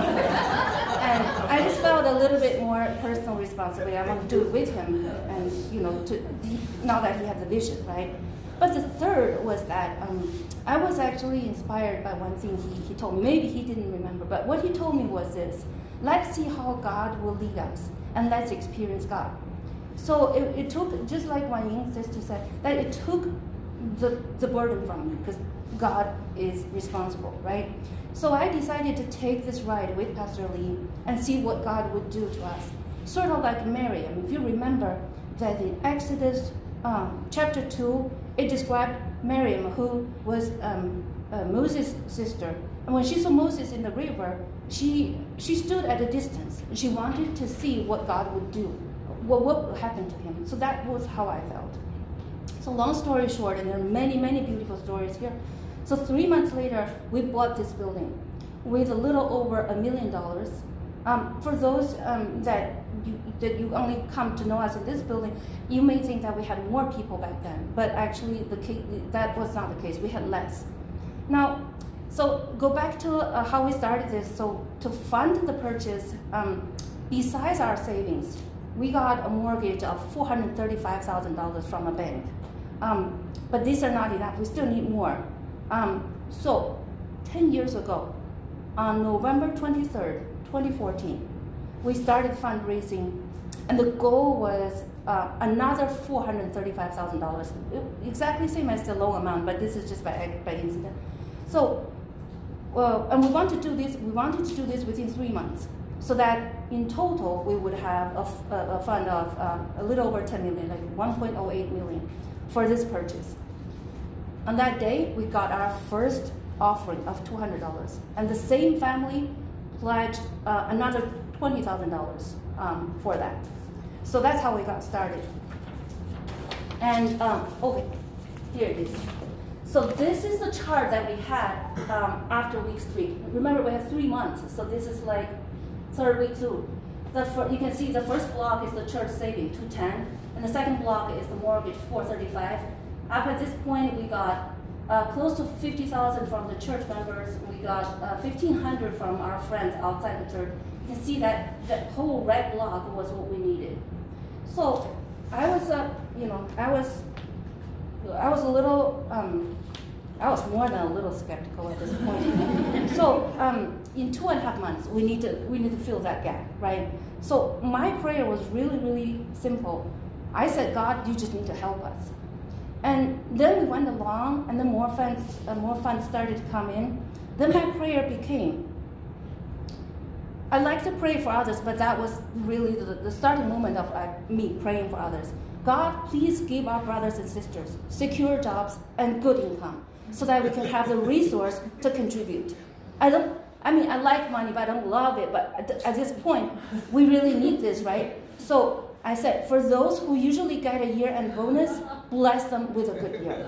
and I just felt a little bit more personal responsibility. I want to do it with him, and you know, to, now that he had the vision, right? But the third was that um, I was actually inspired by one thing he, he told me. Maybe he didn't remember, but what he told me was this: let's see how God will lead us, and let's experience God. So it, it took, just like Wan Ying's sister said, that it took the, the burden from me because God is responsible, right? So I decided to take this ride with Pastor Lee and see what God would do to us. Sort of like Miriam. If you remember that in Exodus um, chapter two, it described Miriam, who was um, uh, Moses' sister. And when she saw Moses in the river, she, she stood at a distance. She wanted to see what God would do, what, what would happen to him. So that was how I felt. So long story short, and there are many, many beautiful stories here. So three months later, we bought this building with a little over a million dollars. Um, for those um, that you, that you only come to know us in this building, you may think that we had more people back then, but actually the case, that was not the case. We had less. Now, so go back to uh, how we started this. So to fund the purchase, um, besides our savings, we got a mortgage of four hundred thirty-five thousand dollars from a bank. Um, but these are not enough. We still need more. Um, so ten years ago, on November twenty-third, twenty fourteen, we started fundraising, and the goal was uh, another four hundred thirty-five thousand dollars, exactly same as the loan amount, but this is just by, by incident. So, well, and we want to do this. We wanted to do this within three months, so that in total we would have a, a, a fund of um, a little over ten million, like one point oh eight million, for this purchase. On that day, we got our first offering of two hundred dollars, and the same family pledged uh, another twenty thousand dollars um, for that. So that's how we got started. And, um, okay, here it is. So this is the chart that we had um, after week three. Remember, we have three months, so this is like third week two. The fir you can see the first block is the church saving, two ten, and the second block is the mortgage, four thirty-five. Up at this point, we got Uh, close to fifty thousand from the church members. We got uh, fifteen hundred from our friends outside the church. You can see that that whole red block was what we needed. So I was, uh, you know, I was, I was a little, um, I was more than a little skeptical at this point. So um, in two and a half months, we need to we need to fill that gap, right? So my prayer was really really simple. I said, God, you just need to help us. And then we went along, and then more funds, uh, more funds started to come in. Then my prayer became, I like to pray for others, but that was really the, the starting moment of uh, me praying for others. God, please give our brothers and sisters secure jobs and good income, so that we can have the resource to contribute. I don't, I mean, I like money, but I don't love it. But at, at this point, we really need this, right? So I said, for those who usually get a year-end bonus, bless them with a good year.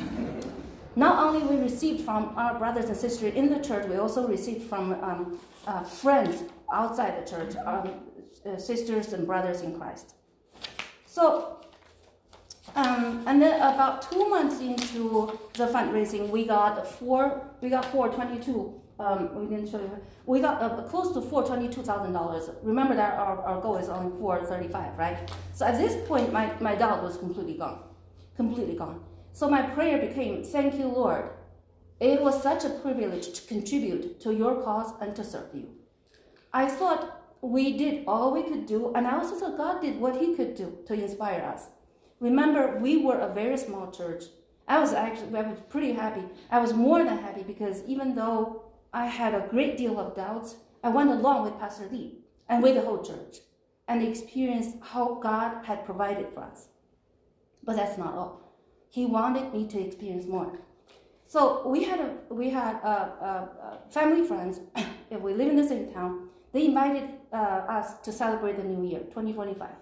Not only we received from our brothers and sisters in the church, we also received from um, uh, friends outside the church, um, uh, sisters and brothers in Christ. So, um, and then about two months into the fundraising, we got four, we got four twenty-two. Um, we didn't show you. We got uh, close to four hundred twenty-two thousand dollars. Remember that our, our goal is only four hundred thirty-five, right? So at this point, my, my doubt was completely gone. Completely gone. So my prayer became, thank you, Lord. It was such a privilege to contribute to your cause and to serve you. I thought we did all we could do, and I also thought God did what he could do to inspire us. Remember, we were a very small church. I was actually I was pretty happy. I was more than happy, because even though I had a great deal of doubts, I went along with Pastor Lee and with the whole church and experienced how God had provided for us. But that's not all. He wanted me to experience more. So we had a, we had a, a, a family friends. If we live in the same town, they invited uh, us to celebrate the new year, twenty twenty-five.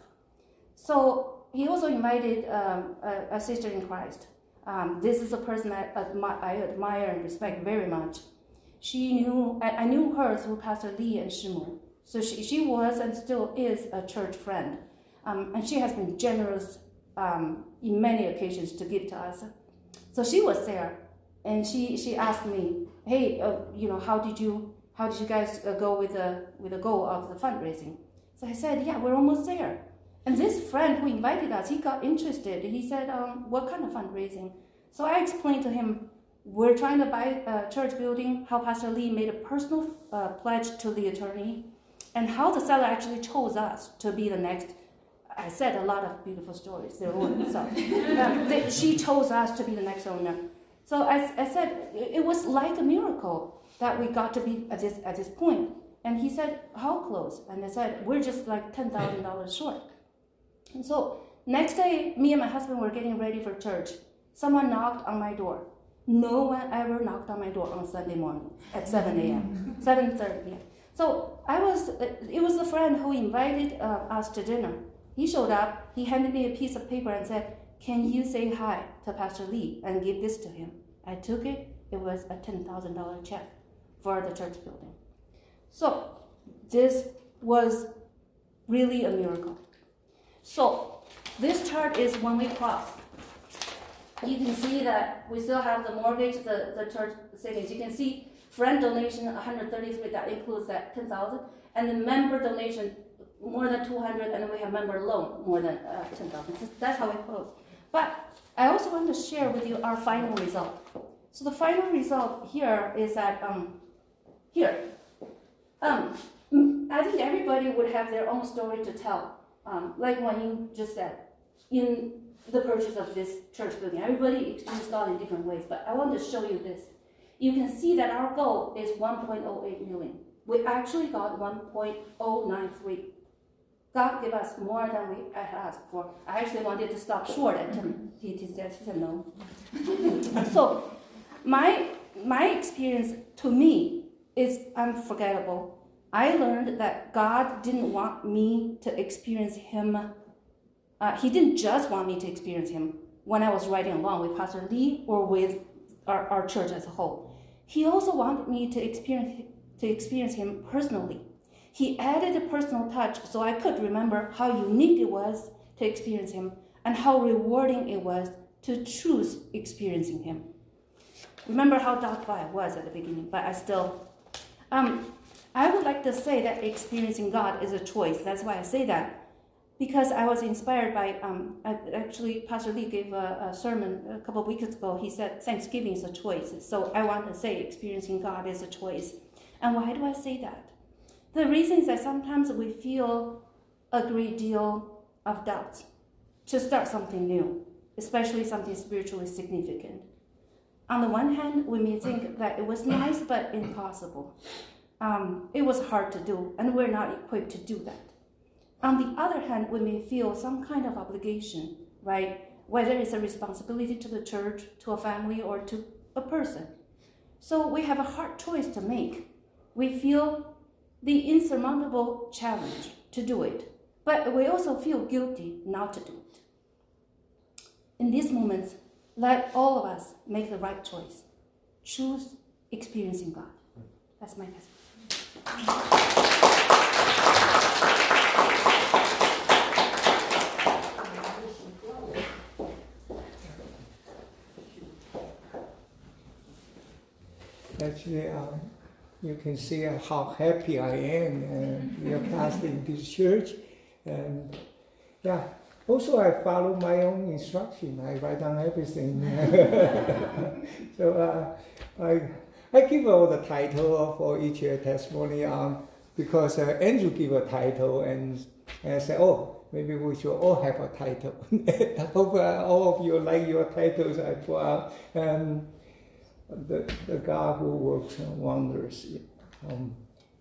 So he also invited um, a, a sister in Christ. Um, this is a person that I admire and respect very much. She knew, I, I knew her through Pastor Lee and Shimon. So she, she was and still is a church friend. Um, and she has been generous um, in many occasions to give to us. So she was there, and she, she asked me, hey, uh, you know, how did you, how did you guys uh, go with the, with the goal of the fundraising? So I said, yeah, we're almost there. And this friend who invited us, he got interested. He said, um, what kind of fundraising? So I explained to him, we're trying to buy a church building, how Pastor Lee made a personal uh, pledge to the attorney, and how the seller actually chose us to be the next. I said a lot of beautiful stories. There were, so um, they, she chose us to be the next owner. So I, I said it was like a miracle that we got to be at this at this point. And he said, how close? And I said, we're just like ten thousand dollars short. And so next day, me and my husband were getting ready for church. Someone knocked on my door. No one ever knocked on my door on Sunday morning at seven a m seven thirty p m So I was, it was a friend who invited uh, us to dinner. He showed up, he handed me a piece of paper and said, can you say hi to Pastor Lee and give this to him? I took it, it was a ten thousand dollar check for the church building. So this was really a miracle. So this chart is when we cross. You can see that we still have the mortgage, the, the church savings. You can see friend donation one hundred thirty-three, that includes that ten thousand, and the member donation more than two hundred, and then we have member loan more than uh, ten thousand. That's how we close. But I also want to share with you our final result. So the final result here is that um, here, um, I think everybody would have their own story to tell. Um, like when you just said, in the purchase of this church building, everybody experienced God in different ways. But I want to show you this. You can see that our goal is one point zero eight million. We actually got one point zero nine three. God gave us more than we had asked for. I actually wanted to stop short at ten. He, he said, he said no. So my, my experience to me is unforgettable. I learned that God didn't want me to experience him. Uh, he didn't just want me to experience him when I was riding along with Pastor Lee or with our, our church as a whole. He also wanted me to experience, to experience him personally. He added a personal touch so I could remember how unique it was to experience him and how rewarding it was to choose experiencing him. Remember how doubtful I was at the beginning, but I still... Um, I would like to say that experiencing God is a choice. That's why I say that. Because I was inspired by, um, actually, Pastor Lee gave a, a sermon a couple of weeks ago. He said Thanksgiving is a choice. So I want to say experiencing God is a choice. And why do I say that? The reason is that sometimes we feel a great deal of doubt to start something new, especially something spiritually significant. On the one hand, we may think that it was nice but impossible. Um, it was hard to do, and we're not equipped to do that. On the other hand, we may feel some kind of obligation, right? Whether it's a responsibility to the church, to a family, or to a person. So we have a hard choice to make. We feel the insurmountable challenge to do it, but we also feel guilty not to do it. In these moments, let all of us make the right choice. Choose experiencing God. That's my message. Actually, um, you can see uh, how happy I am uh, you're pastoring this church. And yeah, also I follow my own instruction. I write down everything. So uh, I I give all the title for each uh, testimony um, because uh, Andrew gave a title, and, and I said, oh, maybe we should all have a title. I hope uh, all of you like your titles. I put out um, the, the God who works wonders. Um,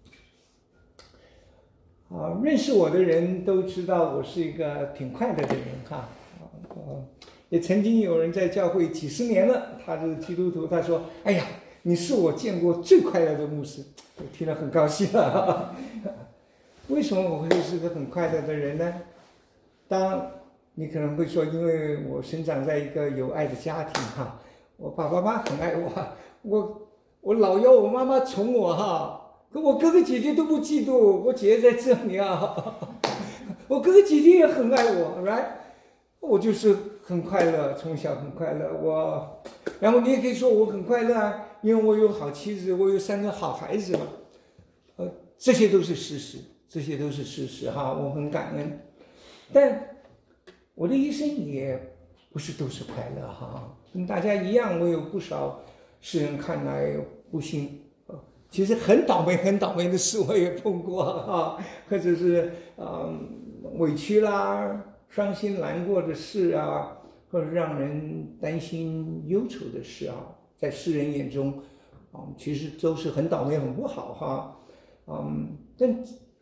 啊，认识我的人都知道我是一个挺快乐的人哈。呃，也曾经有人在教会几十年了，他是基督徒，他说：“哎呀，你是我见过最快乐的牧师。”我听了很高兴啊。为什么我会是个很快乐的人呢？当你可能会说，因为我生长在一个有爱的家庭哈，我爸爸妈妈很爱我，我我老幺我妈妈宠我哈。 可我哥哥姐姐都不嫉妒，我姐姐在这里啊，我哥哥姐姐也很爱我 ，right？ 我就是很快乐，从小很快乐。我，然后你也可以说我很快乐啊，因为我有好妻子，我有三个好孩子嘛。呃，这些都是事实，这些都是事实哈，我很感恩。但我的一生也不是都是快乐哈，跟大家一样，我有不少世人看来不幸。 其实很倒霉、很倒霉的事我也碰过哈，或者是嗯委屈啦、伤心难过的事啊，或者让人担心忧愁的事啊，在世人眼中，嗯，其实都是很倒霉、很不好哈，嗯，但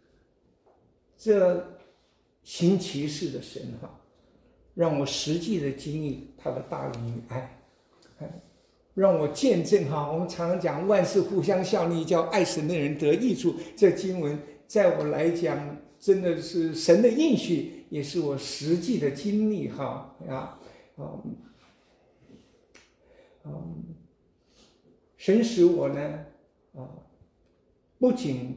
这行其事的神哈，让我实际的经历他的大能与爱，哎。 让我见证哈，我们常常讲万事互相效力，叫爱神的人得益处。这经文在我来讲，真的是神的应许，也是我实际的经历哈啊，嗯嗯，神使我呢啊，不仅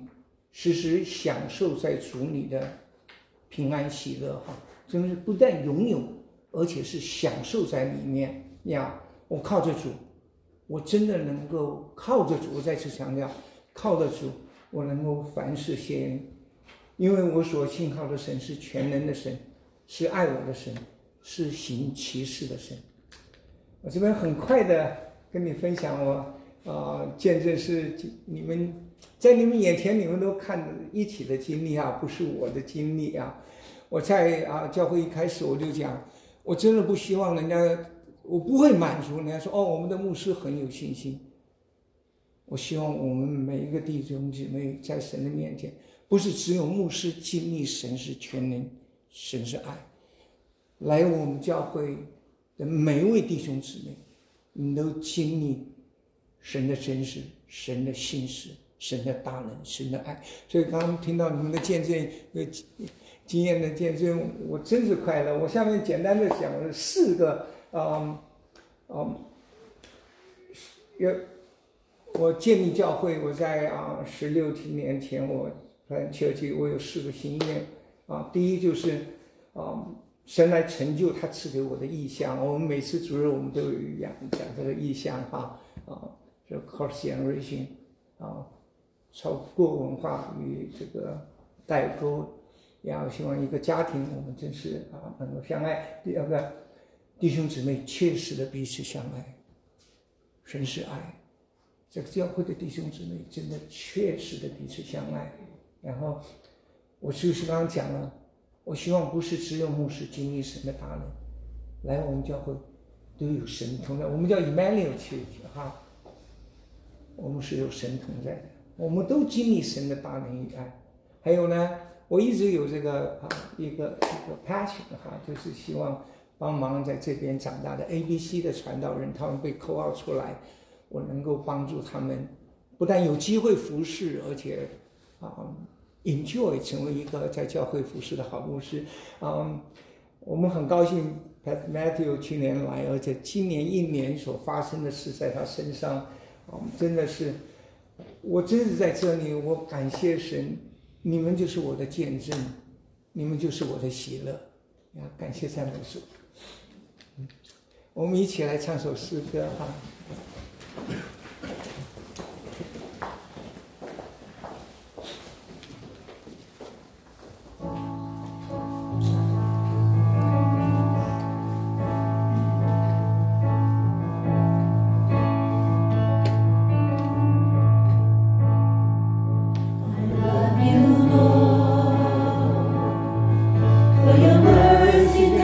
时时享受在主里的平安喜乐哈，真的是不但拥有，而且是享受在里面呀。我靠着主，我真的能够靠着主，我再次强调，靠着主，我能够凡事谢恩，因为我所信靠的神是全能的神，是爱我的神，是行奇事的神。我这边很快的跟你分享我啊、呃、见证是你们在你们眼前你们都看一起的经历啊，不是我的经历啊。我在啊教会一开始我就讲，我真的不希望人家，我不会满足人家说哦我们的牧师很有信心。我希望我们每一个弟兄姊妹在神的面前，不是只有牧师经历神是全能，神是爱，来我们教会的每一位弟兄姊妹，你都经历神的真实，神的信实，神的大能，神的爱。所以刚刚听到你们的见证，有经验的见证，我真是快乐。我下面简单的讲了四个，嗯嗯，有我建立教会，我在啊十六七年前我办教会，我有四个心愿啊。第一就是啊。神来成就他赐给我的意象，我们每次主日我们都有讲讲这个意象哈啊，这 cross generation 啊，超过文化与这个代沟，然后希望一个家庭我们真是啊能够相爱。第二个，弟兄姊妹切实的彼此相爱，神是爱，这个教会的弟兄姊妹真的确实的彼此相爱。然后我就是刚刚讲了。我希望不是只有牧师经历神的大能，来我们教会都有神同在。我们叫 Emmanuel Church 哈，我们是有神同在的，我们都经历神的大能与爱。还有呢，我一直有这个啊一个一个 passion 哈，就是希望帮忙在这边长大的 A B C 的传道人，他们被 call out 出来，我能够帮助他们，不但有机会服侍，而且啊。enjoy 成为一个在教会服侍的好牧师，嗯，我们很高兴 Pat Matthew 去年来，而且今年一年所发生的事在他身上，嗯，真的是，我真是在这里，我感谢神，你们就是我的见证，你们就是我的喜乐，呀，感谢赞美主。嗯，我们一起来唱首诗歌哈。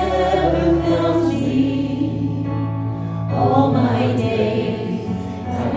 All my days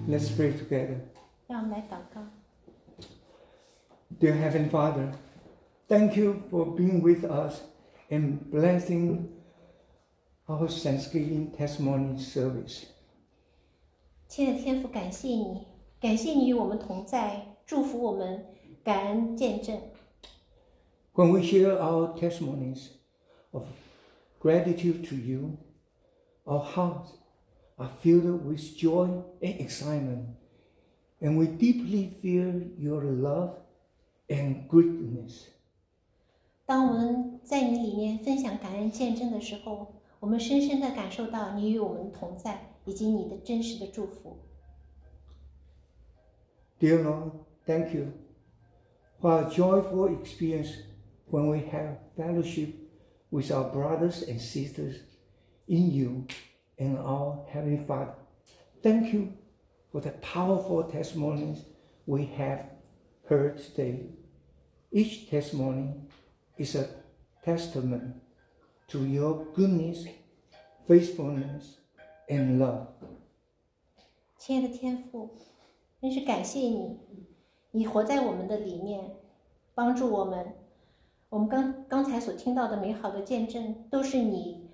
Let's pray together. 让我们来祷告。 Dear Heavenly Father, thank you for being with us and blessing our Thanksgiving testimony service. 亲爱的天父，感谢你，感谢你与我们同在，祝福我们，感恩见证。 When we share our testimonies of gratitude to you, our hearts are filled with joy and excitement, and we deeply feel your love and greatness. 当我们在你里面分享感恩见证的时候，我们深深地感受到你与我们同在，以及你的真实的祝福。 Dear Lord, thank you for a joyful experience when we have fellowship with our brothers and sisters in you and our Heavenly Father. Thank you for the powerful testimonies we have heard today. Each testimony is a testament to your goodness, faithfulness, and love. 亲爱的天父，真是感谢你，你活在我们的里面，帮助我们。我们刚刚才所听到的美好的见证，都是你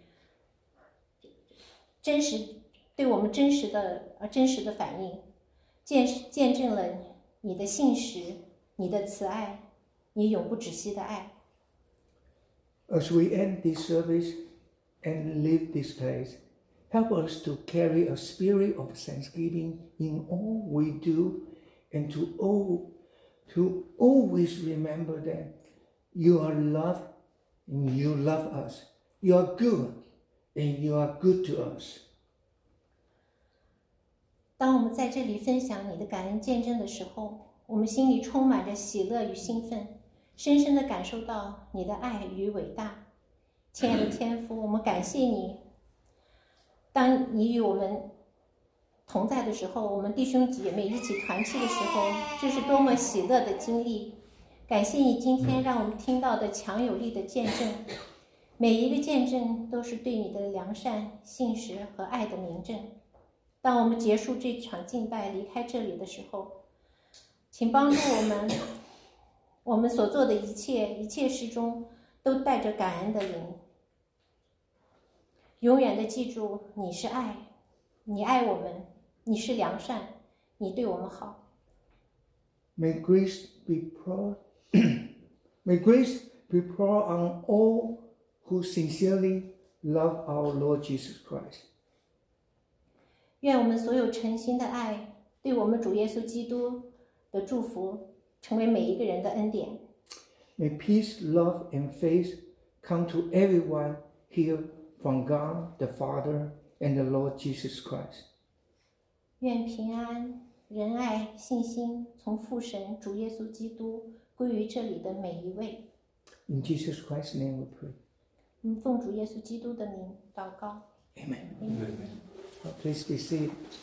真实对我们真实的呃真实的反应，见见证了你的信实，你的慈爱，你永不止息的爱。 As we end this service and leave this place, help us to carry a spirit of thanksgiving in all we do, and to all, to always remember that you are loved and you love us. You are good and you are good to us. 当我们在这里分享你的感恩见证的时候，我们心里充满着喜乐与兴奋，深深地感受到你的爱与伟大。亲爱的天父，我们感谢你。当你与我们同在的时候，我们弟兄姐妹一起团契的时候，这是多么喜乐的经历。感谢你今天让我们听到的强有力的见证，每一个见证都是对你的良善、信实和爱的明证。当我们结束这场敬拜离开这里的时候，请帮助我们，我们所做的一切一切事中都带着感恩的灵，永远的记住你是爱，你爱我们，你是良善，你对我们好。 May grace be poured, may grace be poured on all who sincerely love our Lord Jesus Christ. 愿我们所有诚心的爱，对我们主耶稣基督的祝福，成为每一个人的恩典。 May peace, love, and faith come to everyone here from God the Father and the Lord Jesus Christ. 愿平安、仁爱、信心从父神主耶稣基督归于这里的每一位。 In Jesus Christ's name we pray. 我们奉主耶稣基督的名祷告。 Amen. Amen. Please be seated.